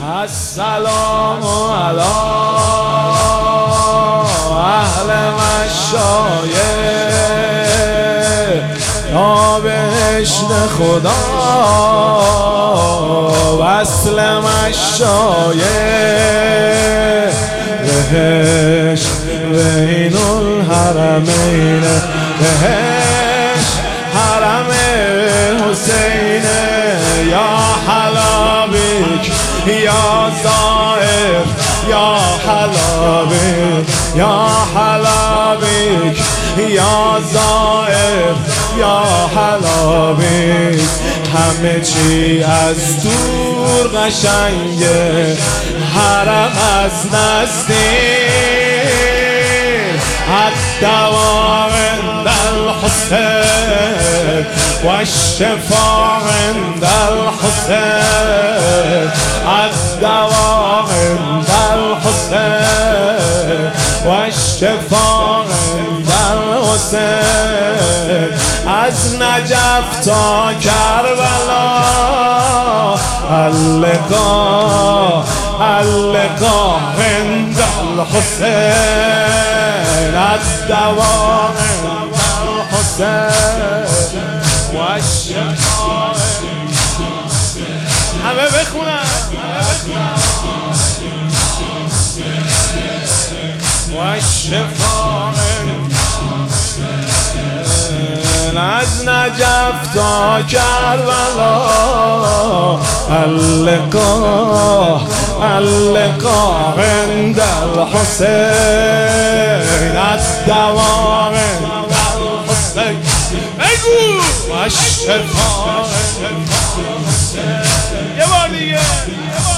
السلام علی اهل مشایخ تا بهشت خدا وصل مشایخ بهشت بین الحرمین بهشت حرم حسین یا حلابیک یا زائر یا حلابیک یا حلابیک یا زائر یا حلابیک همه چی از دور قشنگه حرم از نزدیک الدواء عند الحسین والشفاء عند الحسین الدواء عند الحسین والشفاء عند الحسین از نجف تا کربلا اللقاء اللقاء عند الحسین الدواء عند الحسین والشفاء همه بخونن والشفاء از نجف تا کربلا اللقاء اللقاء عند الحسین الدواء عند الحسین بگو والشفاء یه بار دیگه